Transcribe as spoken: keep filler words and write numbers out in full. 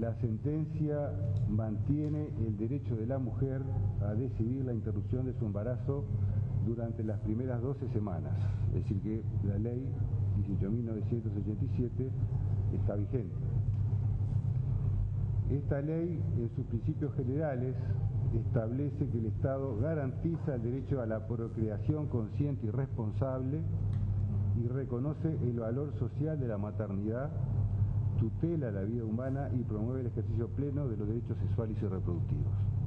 la sentencia mantiene el derecho de la mujer a decidir la interrupción de su embarazo durante las primeras doce semanas. Es decir que la ley dieciocho mil novecientos ochenta y siete está vigente. Esta ley, en sus principios generales, establece que el Estado garantiza el derecho a la procreación consciente y responsable y reconoce el valor social de la maternidad, tutela la vida humana y promueve el ejercicio pleno de los derechos sexuales y reproductivos.